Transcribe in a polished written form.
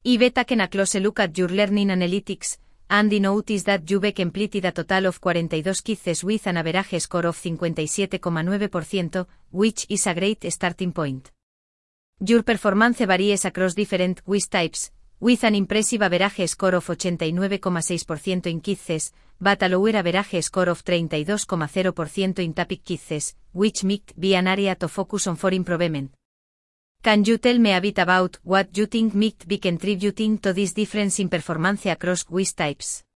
beta can a close look at your learning analytics, and notice that you've completed a total of 42 quizzes with an average score of 57,9%, which is a great starting point. Your performance varies across different quiz types, with an impressive average score of 89,6% in quizzes, but a lower average score of 32,0% in topic quizzes, which might be an area to focus on for improvement. Can you tell me a bit about what you think might be contributing to this difference in performance across quiz types?